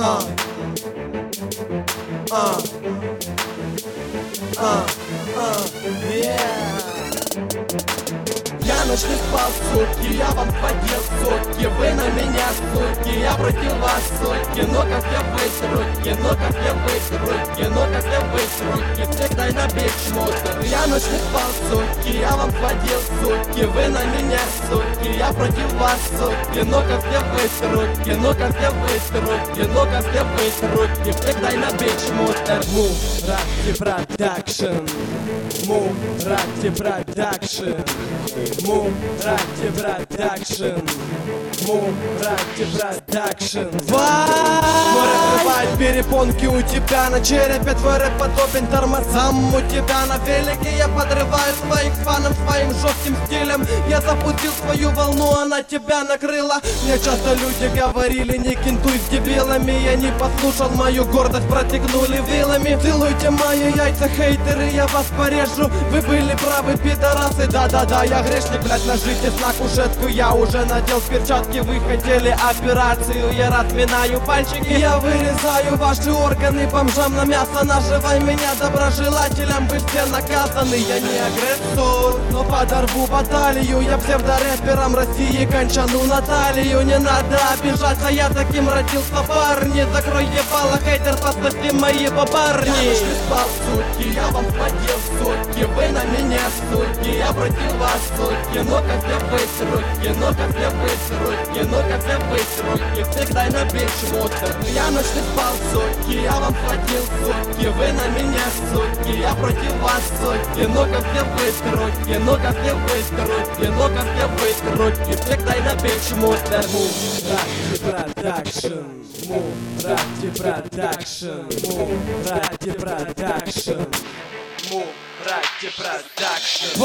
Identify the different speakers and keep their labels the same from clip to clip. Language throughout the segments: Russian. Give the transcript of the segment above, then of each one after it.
Speaker 1: Я ночь не спал сутки, я вам подел сутки. Вы на меня сутки, я против вас сутки. Но как я выйти руки, но как я выйти руки, но как я выйти руки. Всегда на биг шмотер. Я ночь не спал сутки, я вам подел сутки. Вы на меня сутки, я против вас сутки. Но как я выйти руки, но как я выйти руки, но как я выйти руки. Всегда на биг шмотер.
Speaker 2: Мурати продакшн, Мурати продакшн, Мурати продакшн, Мурати продакшн.
Speaker 1: Море открывает перепонки у тебя на черепе. Твой рэп подобен тормозам у тебя на велике. Я подрываю своих фанов своим жестким стилем. Я запустил свою волну, она тебя накрыла. Мне часто люди говорили, не кентуй с дебилами. Я не послушал, мою гордость протекнули вилами. Целуйте мои яйца, хейтеры, я вас порежу. Вы были правы, пидорасы, да-да-да, я грешник, блять, нажите на кушетку. Я уже надел перчатки, вы хотели операцию. Я разминаю пальчики, я вырезаю ваши органы бомжам на мясо. Наживай меня доброжелателям, вы все наказаны. Я не агрессор, но подорву баталию. Я псевдорэпером России кончану Наталью. Не надо обижаться, я таким родился, парни. Закрой ебало, хейтер, пососи мои бабарни. Я ночь не спал сутки, я вам подел сутки. Вы на меня сутки, я против вас сутки. Но как я выйти руки, но как я выйти руки, но как я выйти руки. Всегда на биг шмотер. Я ночь не спал сутки, я вам подел сутки. Вы на меня сутки, я против вас сутки. Но как я выйти руки, но как я выйти руки, но как я выйти руки. Всегда на биг шмотер.
Speaker 2: Мурати продакшн, Мурати продакшн, Мурати продакшн, Мурати продакшн.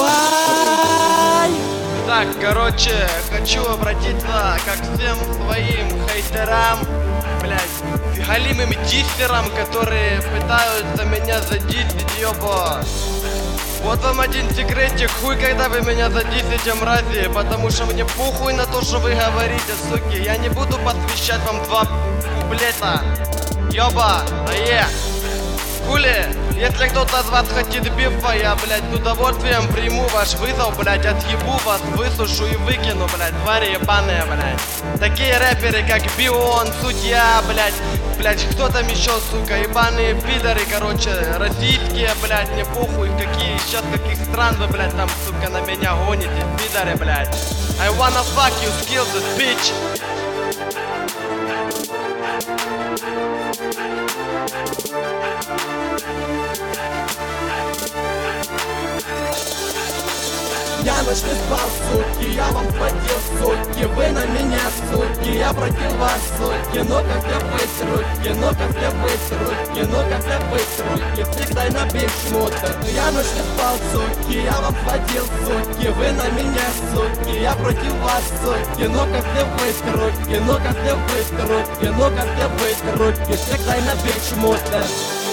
Speaker 3: Так, короче, хочу обратиться ко всем своим хейтерам, блять, галимым диссерам, которые пытаются меня задиссить, ёбо. Вот вам один секретик, хуй, когда вы меня задиссите, мрази, потому что мне похуй на то, что вы говорите, суки. Я не буду посвящать вам 2 куплета, ёба, хули. Если кто-то из вас хочет бифа, я, блядь, с удовольствием приму ваш вызов, блядь, отъебу вас, высушу и выкину, блядь, твари ебаные, блядь. Такие рэперы, как Бион, Судья, блядь, кто там еще, сука, ебаные пидоры, короче, российские, блядь, мне похуй, какие, сейчас каких стран вы, блядь, там, сука, на меня гоните, пидоры, блядь. I wanna fuck you, kill this bitch.
Speaker 1: Я ночь не спал сутки, я вам подел сутки. Вы на меня сутки, я против вас сутки. Но как я выйти руки, но как я выйти руки, но как я выйти руки. Всегда на биг шмотер. Я ночь не спал сутки, я вам подел сутки. Вы на меня сутки, я против вас сутки. Но как я выйти руки, но как я выйти руки, но как я выйти руки. Всегда на биг шмотер.